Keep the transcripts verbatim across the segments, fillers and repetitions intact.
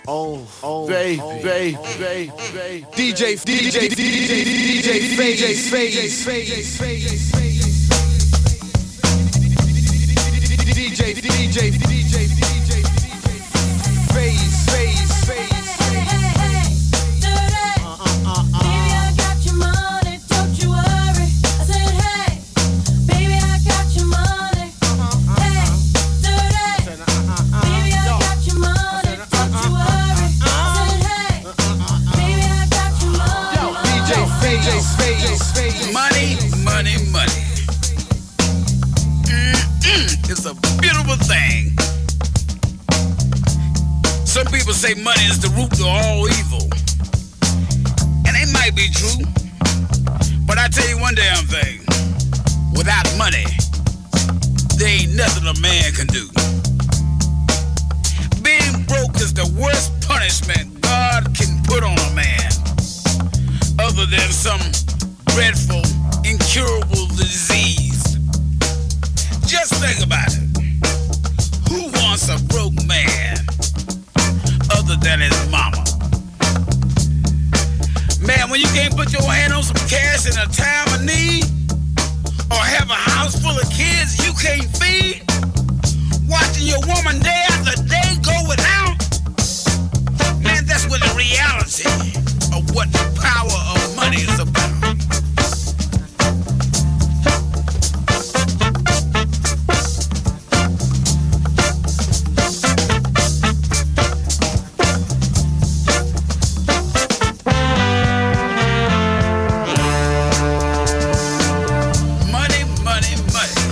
Oh, oh, they, they, they, they, D J, D J, D J, D J, Phase, Phase, Phase, Phase, D J, D J, D J, D J, Phase, Phase, Phase. Money, money, money. Mm-mm. It's a beautiful thing. Some people say money is the root of all evil. And it might be true. But I tell you one damn thing. Without money, there ain't nothing a man can do. Being broke is the worst punishment God can put on a man. Other than some dreadful, incurable disease. Just think about it. Who wants a broke man other than his mama? Man, when you can't put your hand on some cash in a time of need, or have a house full of kids you can't feed, watching your woman day after day go without, man, that's what the reality of what the power of money is about. Money, money, money.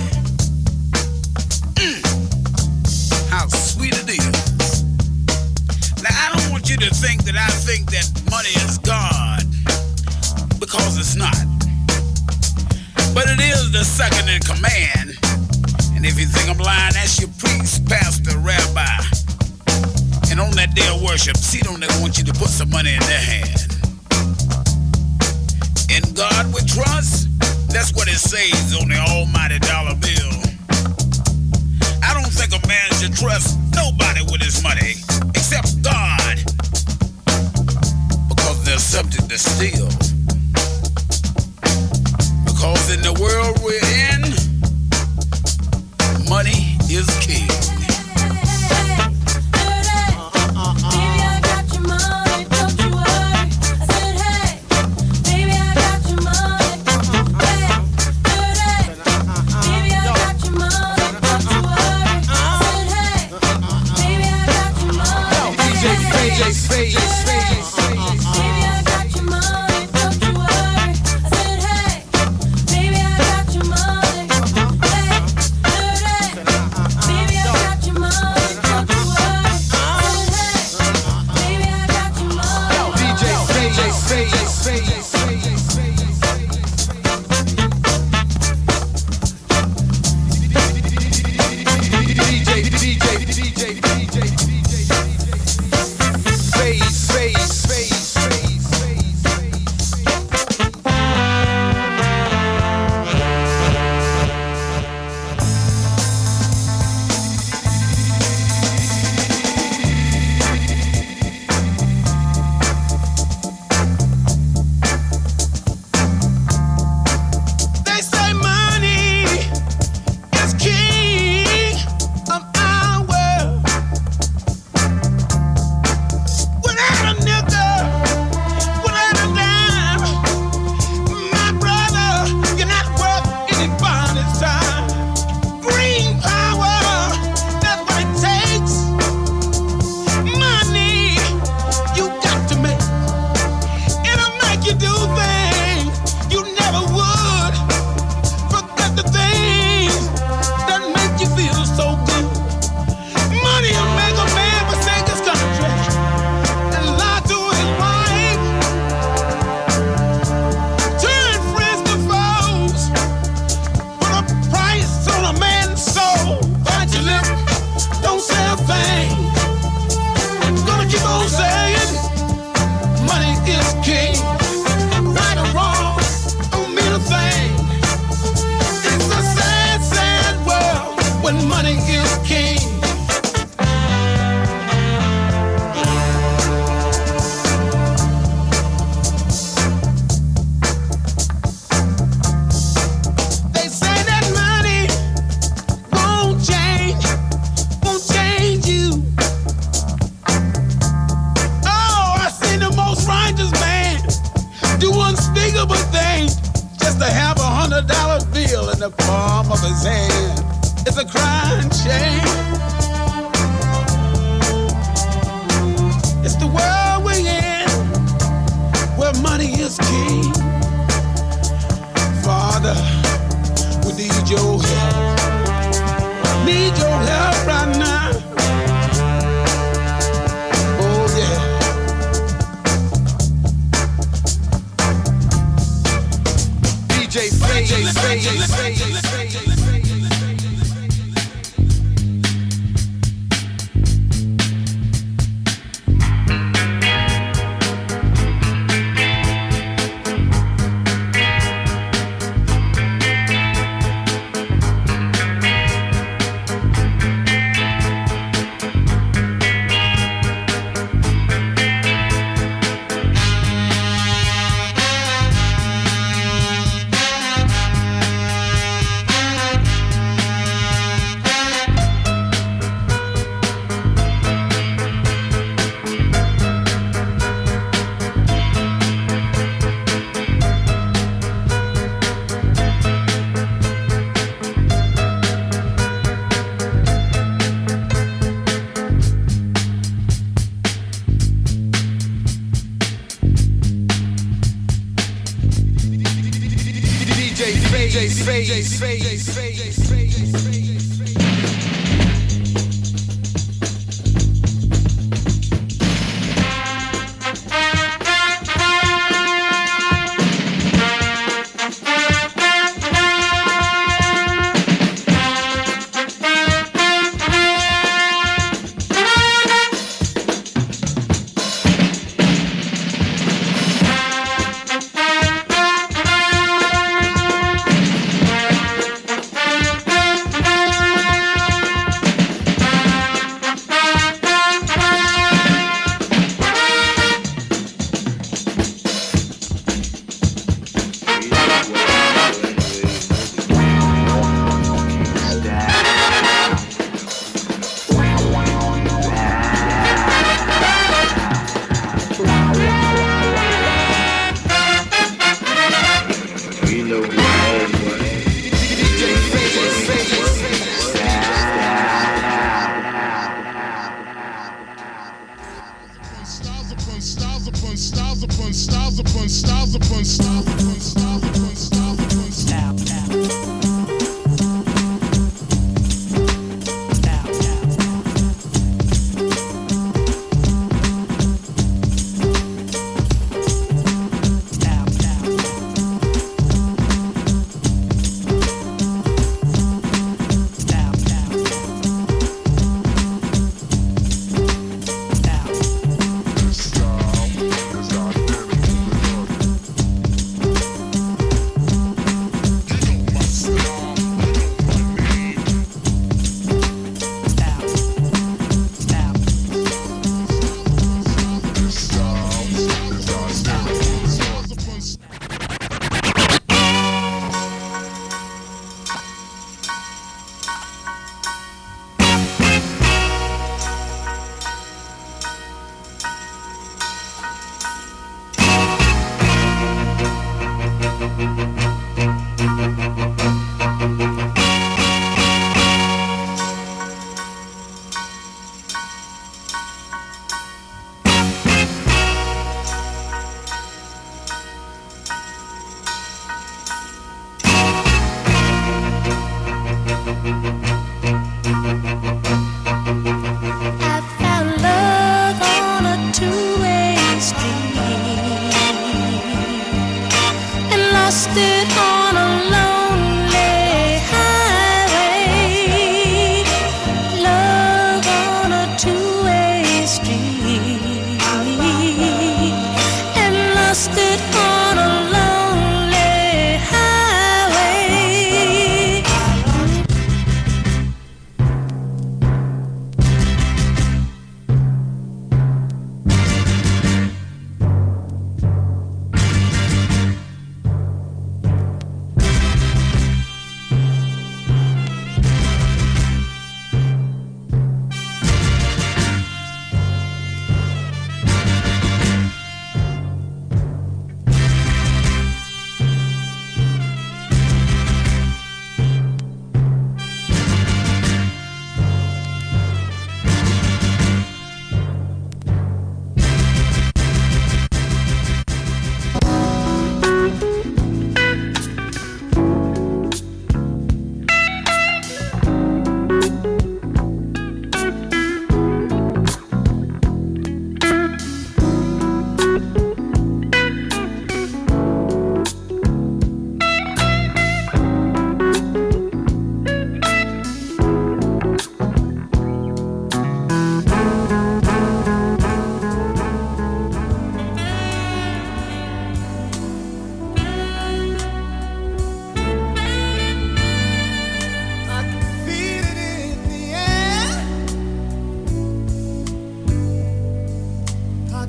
Mm. How sweet it is. Now, I don't want you to think that I think that money is God, because it's not. But it is the second in command. And if you think I'm lying, that's your priest, pastor, rabbi. And on that day of worship, see them that want you to put some money in their hand. In God we trust, that's what it says on the almighty dollar bill. I don't think a man should trust nobody with his money, except God, because they're subject to steal. Because in the world we're in, money is king. to have a hundred dollar bill in the palm of his hand. It's a crying shame. It's the world we're in, where money is king. Father, we need your help. Need your help right now. Oh yeah. D J Faye, D J Faye, D J Faye, D J Faye.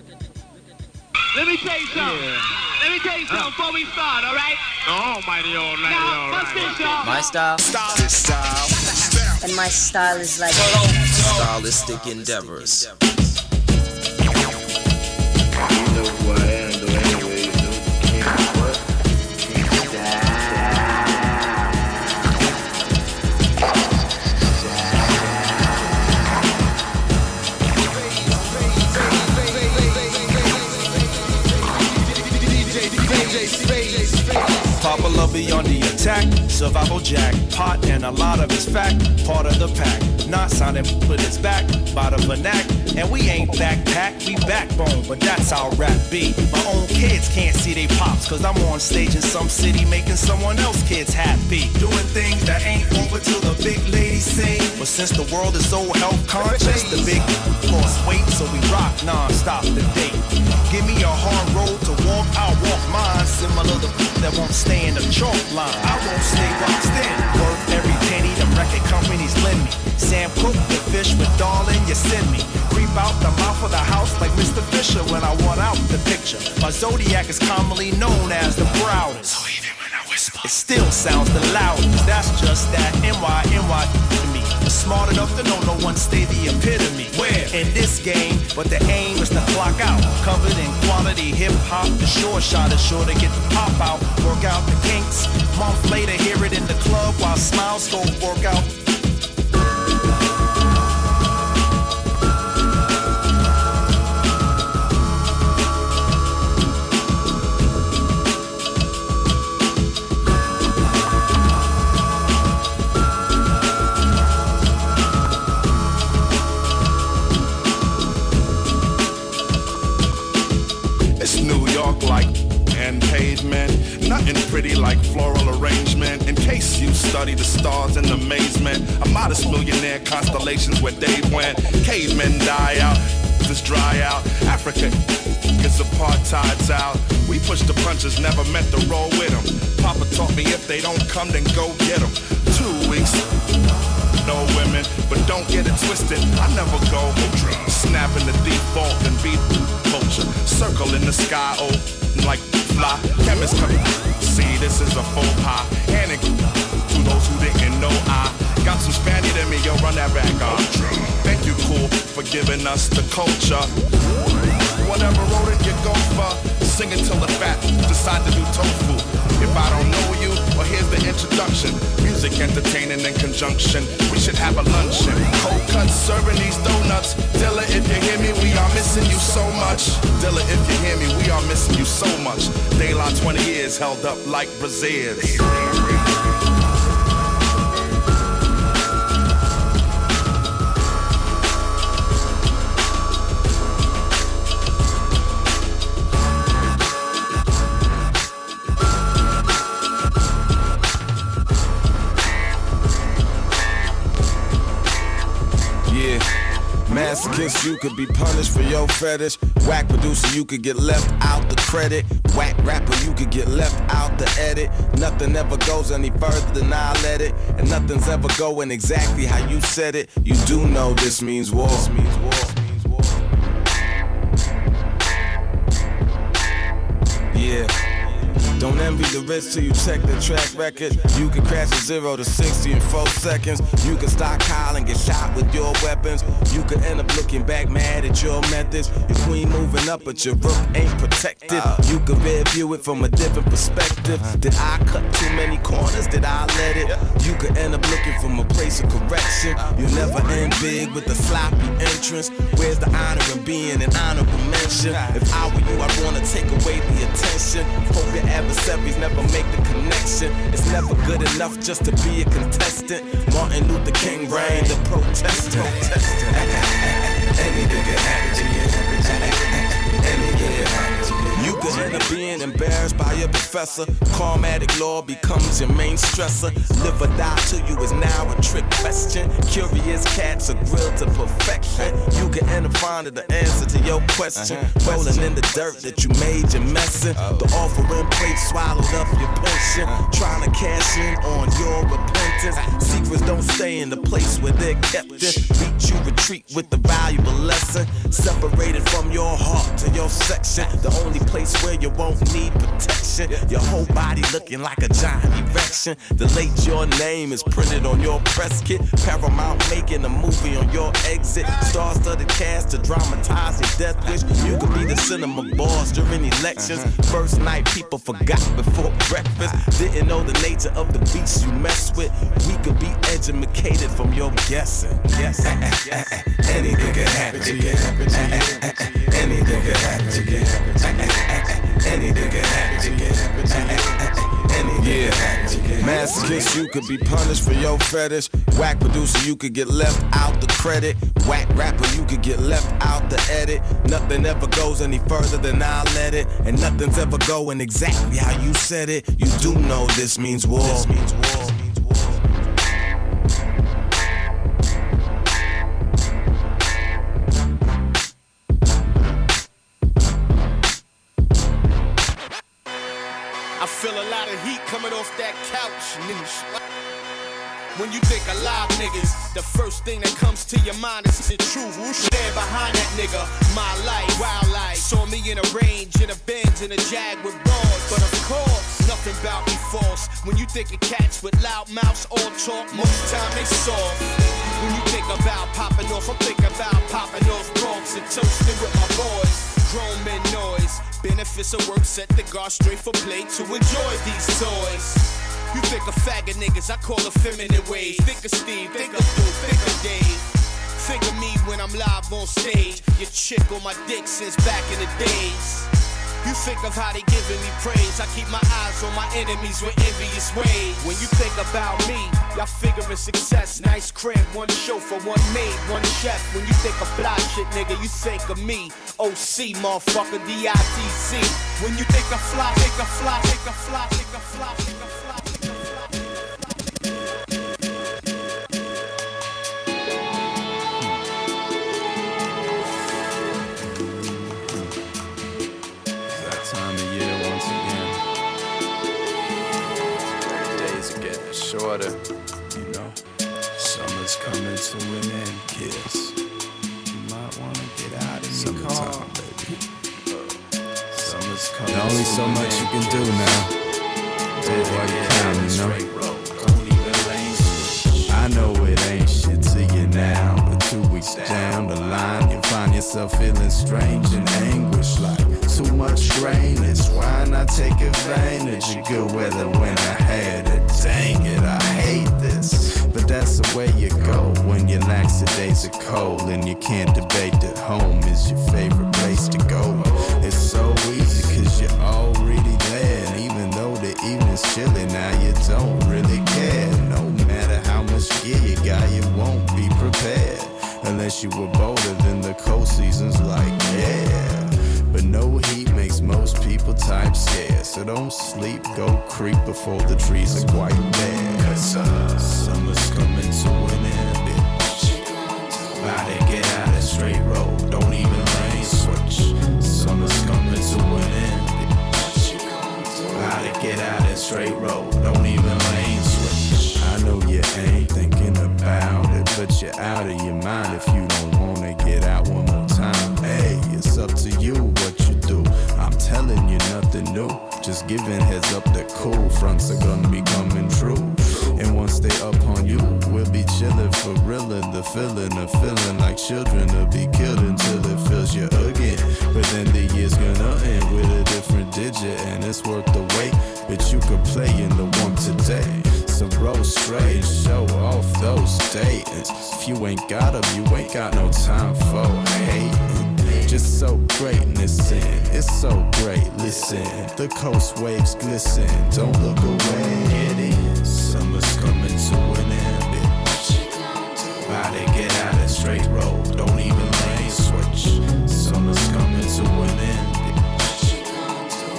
Look at this. Let me tell you something. Yeah. Let me tell you something before we start, all right? Almighty, almighty, now, what's this, y'all? My style. Style. This style. And my style is like stylistic endeavors. You know who I am, though, anyway, you know. Can't what? Papa Love be on the attack, survival jack, pot and a lot of his fact, part of the pack, not sounding put his back, by the vernac, and we ain't backpack, we backbone, but that's how rap be. My own kids can't see they pops, cause I'm on stage in some city making someone else kids happy, doing things that ain't over till the big ladies sing, but since the world is so health conscious, the big lost weight, so we rock non-stop the date. Give me a hard road to walk, I'll walk mine, similar to that won't stay in the chalk line. I won't stay boxed in. Worth every penny the record companies lend me. Sam Cooke, the fish with darling, you send me. Creep out the mouth of the house like Mister Fisher when I want out the picture. My zodiac is commonly known as the proudest. So even when I whisper, it still sounds the loudest. That's just that N Y N Y to me. Smart enough to know no one stay the epitome. Where? In this game, but the aim is to clock out. Covered in quality hip hop, the short shot is sure to get the pop out. Work out the kinks. Month later, hear it in the club while smiles go work out. Like and pavement, nothing pretty like floral arrangement. In case you study the stars in amazement, a modest millionaire constellations where Dave went. Cavemen die out, just dry out. Africa gets apartheid's out. We push the punches, never meant to roll with them. Papa taught me if they don't come, then go get them. Two weeks, no women, but don't get it twisted. I never go snapping the default and beat culture. Circle in the sky, oh, like fly. Chemists come, see this is a faux pas. Handing to those who didn't know I got some Spaniard in me, yo, run that back on. Thank you, cool, for giving us the culture. Whatever road it you go for, sing it till the fat decide to do tofu. If I don't know you, well here's the introduction. Music entertaining in conjunction. We should have a luncheon. Cold cuts serving these donuts. Dilla, if you hear me, we are missing you so much. Dilla, if you hear me, we are missing you so much. Daylight twenty years held up like braziers. Masochist, you could be punished for your fetish. Whack producer, you could get left out the credit. Whack rapper, you could get left out the edit. Nothing ever goes any further than I let it. And nothing's ever going exactly how you said it. You do know this means war. This means war. Yeah. Don't envy the rich till you check the track record. You can crash a zero to sixty in four seconds. You can stockpile and get shot with your weapons. You could end up looking back mad at your methods. Your queen moving up but your rook ain't protected. You could rear view it from a different perspective. Did I cut too many corners? Did I let it? You could end up looking from a place of correction. You'll never end big with a sloppy entrance. Where's the honor in being an honorable mention? If I were you, I'd wanna take away the attention. Hope your adversaries never make the connection. It's never good enough just to be a contestant. Martin Luther King reigned the protester. Any nigga happy to get. Any nigga happy to get. You could end up being embarrassed by your professor. Karmatic law becomes your main stressor. Live or die to you is now a trick question. Curious cats are grilled to perfection. You can end up finding the answer to your question. Uh-huh. Rolling in the dirt that you made your messin'. Oh. The offering plate swallowed up your pension. Uh-huh. Trying to cash in on your repentance. Secrets don't stay in the place where they're kept in. Beat you retreat with the valuable lesson. Separated from your heart to your section. The only place where you won't need protection. Your whole body looking like a giant erection. The late your name is printed on your press kit. Paramount making a movie on your exit. Star-studded cast to dramatize your death wish. You could be the cinema boss during elections. First night people forgot before breakfast. Didn't know the nature of the beats you mess with. We could be educated from your guessing. Yes. Anything could happen to you. Anything could happen to you. Anything could happen to you. Yeah. Masochist, you could be punished for your fetish. Whack producer, you could get left out the credit. Whack rapper, you could get left out the edit. Nothing ever goes any further than I'll let it. And nothing's ever going exactly how you said it. You do know this means war. This means war. I feel a lot of heat coming off that couch. When you think of live niggas, the first thing that comes to your mind is the truth. Who's stand behind that nigga? My life, wild life. Saw me in a range, in a Benz, in a Jag with broads. But of course, nothing about me false. When you think of cats with loud mouths, all talk, most time they soft. When you think about popping off, I'm thinking about popping off Bronx and toasting with my boys. Grown men noise. Benefits of work set the guard straight for play to enjoy these toys. You think of faggot niggas, I call it feminine ways. Think of Steve, think of Boo, think of Dave. Think of me when I'm live on stage. Your chick on my dick since back in the days. You think of how they giving me praise. I keep my eyes on my enemies with envious ways. When you think about me, y'all figuring success. Nice crib, one chauffeur, one maid, one chef. When you think of fly shit, nigga, you think of me. O C, motherfucker, D I T C. When you think of fly, think of fly, think of fly, think of fly, think of fly. Shorter, you know, summer's coming to an end, kids. You might wanna get out of your car, baby. Summer's coming. There's only so much you can do now. Do it while you can, you know. I know it ain't shit to you now, but two weeks down the line, you find yourself feeling strange and anguish, like too much drainage. Why not take advantage of good weather when I had it? Dang it, I hate this, but that's the way you go when your lackadays are cold and you can't debate that home is your favorite place to go. It's so easy cause you're already there, and even though the evening's chilly now, you don't really care. No matter how much gear you got, you won't be prepared unless you were bolder than the cold seasons, like yeah. But no heat makes most people type scared. So don't sleep, go creep before the trees are quite bare. Cause uh, summer's coming to an end, bitch. About to get out of straight road, don't even lane switch. Summer's coming to an end, bitch. About to get out of straight road, don't even lane switch. I know you ain't thinking about it, but you're out of your mind if you don't wanna get out one more time. Hey, it's up to you what you do. I'm telling you nothing new. Just giving heads up that cool fronts are gonna be coming true. And once they up on you, we'll be chillin' for reallin'. The feeling of feeling like children will be killed until it feels you again. But then the year's gonna end with a different digit, and it's worth the wait. But you could play in the one today. So roll straight and show off those statements. If you ain't got them, you ain't got no time for hating. Just so greatness in, it's so great, listen. The coast waves glisten, don't look away. Get in, summer's coming to an end, bitch. About to get out of straight road, don't even lane switch. Summer's coming to an end, bitch. About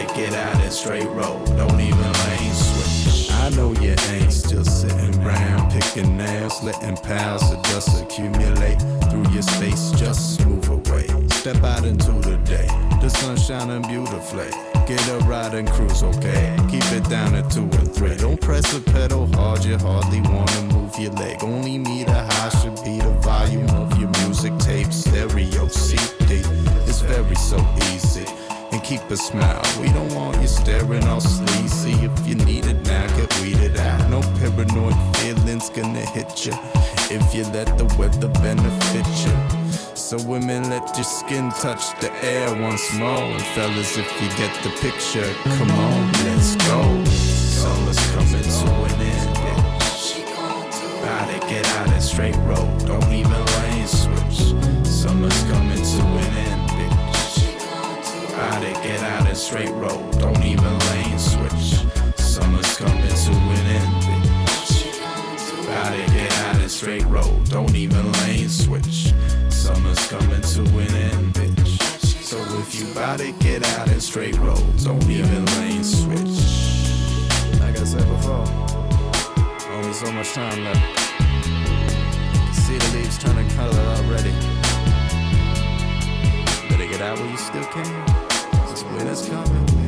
get out that straight road, don't even lane switch. I know you ain't still sitting round, picking nails, letting piles of dust accumulate through your space, just move away. Step out into the day, the sun shining beautifully. Get a ride and cruise, okay? Keep it down at two or three. Don't press the pedal hard, you hardly wanna move your leg. Only meter high should be the volume of your music tape, stereo, C D. It's very so easy. And keep a smile. We don't want you staring all sleazy. If you need it now, get weeded out. No paranoid feelings gonna hit you if you let the weather benefit you. So women, let your skin touch the air once more. And fellas, if you get the picture, come on, let's go. Summer's coming to an end, bitch. About to get out that straight road, don't even lane switch. Summer's coming to an end, bitch. About to get out that straight road, don't even lane switch. Summer's coming to an end, bitch. About to get out that straight road, don't even lane switch. Summer's coming to an end, bitch. So if you bout to get out and straight road, don't even lane switch. Like I said before, only so much time left. See the leaves turning color already. Better get out while you still can, 'cause winter's coming.